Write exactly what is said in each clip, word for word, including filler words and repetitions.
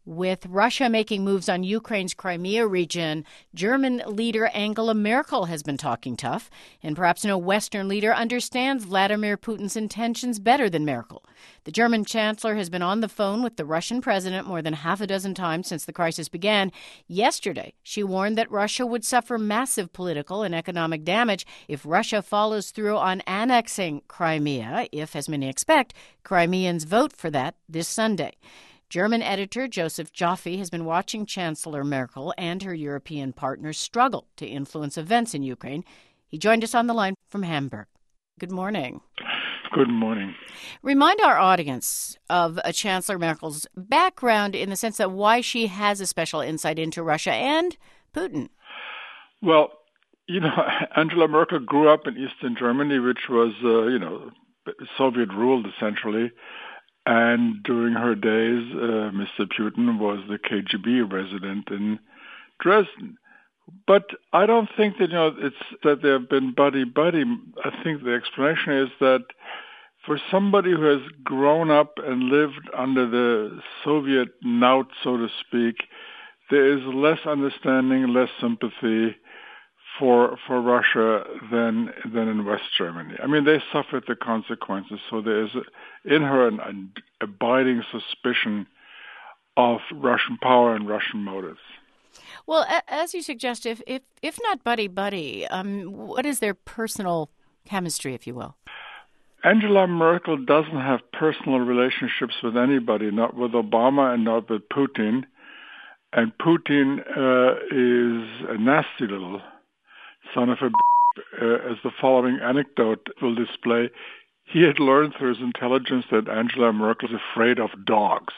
With Russia making moves on Ukraine's Crimea region, German leader Angela Merkel has been talking tough, and perhaps no Western leader understands Vladimir Putin's intentions better than Merkel. The German chancellor has been on the phone with the Russian president more than half a dozen times since the crisis began. Yesterday, she warned that Russia would suffer massive political and economic damage if Russia follows through on annexing Crimea, if, as many expect, Crimeans vote for that this Sunday. German editor Joseph Joffe has been watching Chancellor Merkel and her European partners struggle to influence events in Ukraine. He joined us on the line from Hamburg. Good morning. Good morning. Remind our audience of uh, Chancellor Merkel's background in the sense that why she has a special insight into Russia and Putin. Well, you know, Angela Merkel grew up in Eastern Germany, which was, uh, you know, Soviet ruled essentially. And during her days, uh, Mister Putin was the K G B resident in Dresden. But I don't think that, you know, it's that they've been buddy-buddy. I think the explanation is that for somebody who has grown up and lived under the Soviet knout, so to speak, there is less understanding, less sympathy for for Russia than than in West Germany. I mean, they suffered the consequences, so there is in her an, an abiding suspicion of Russian power and Russian motives. Well, as you suggest, if if, if not buddy-buddy, um, what is their personal chemistry, if you will? Angela Merkel doesn't have personal relationships with anybody, not with Obama and not with Putin. And Putin uh, is a nasty little son of a b****, uh, as the following anecdote will display. He had learned through his intelligence that Angela Merkel is afraid of dogs.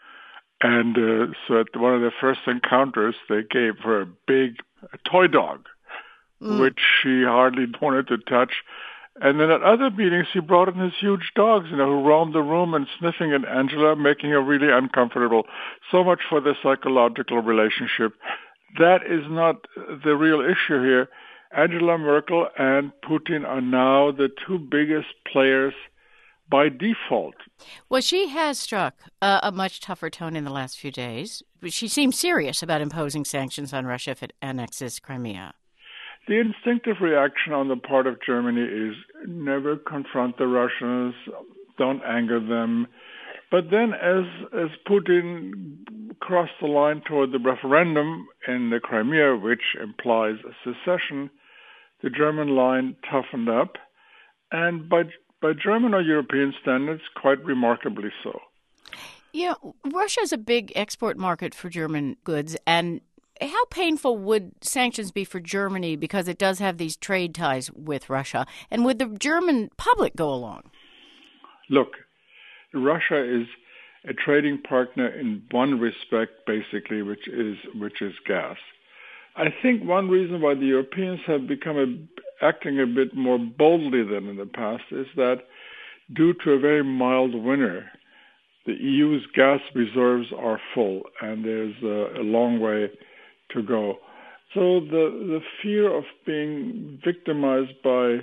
And uh, so at one of their first encounters, they gave her a big a toy dog, mm. which she hardly wanted to touch. And then at other meetings, he brought in his huge dogs, you know, who roamed the room and sniffing at Angela, making her really uncomfortable. So much for the psychological relationship. That is not the real issue here. Angela Merkel and Putin are now the two biggest players by default. Well, she has struck uh, a much tougher tone in the last few days. She seems serious about imposing sanctions on Russia if it annexes Crimea. The instinctive reaction on the part of Germany is never confront the Russians, don't anger them. But then as as Putin crossed the line toward the referendum in the Crimea, which implies a secession, the German line toughened up, and by by German or European standards, quite remarkably so. Yeah, Russia is a big export market for German goods, and how painful would sanctions be for Germany because it does have these trade ties with Russia? And would the German public go along? Look, Russia is a trading partner in one respect, basically, which is which is gas. I think one reason why the Europeans have become a, acting a bit more boldly than in the past is that due to a very mild winter, the E U's gas reserves are full, and there's a, a long way to go. So the the fear of being victimized by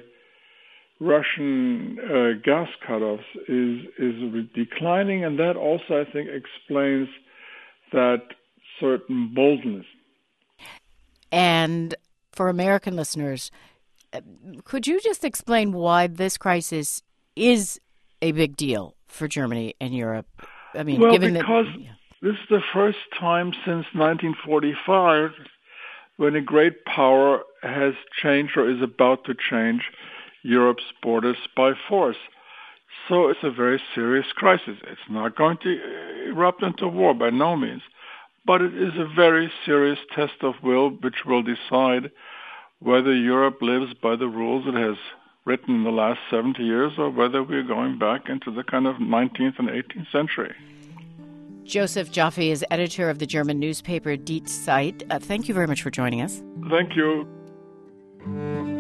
Russian uh, gas cutoffs is is declining, and that also, I think, explains that certain boldness. And for American listeners, could you just explain why this crisis is a big deal for Germany and Europe? I mean, well, given because that, yeah. This is the first time since nineteen forty-five when a great power has changed or is about to change Europe's borders by force. So it's a very serious crisis. It's not going to erupt into war by no means, but it is a very serious test of will which will decide whether Europe lives by the rules it has written in the last seventy years or whether we're going back into the kind of nineteenth and eighteenth century. Joseph Joffe is editor of the German newspaper Die Zeit. Uh, thank you very much for joining us. Thank you.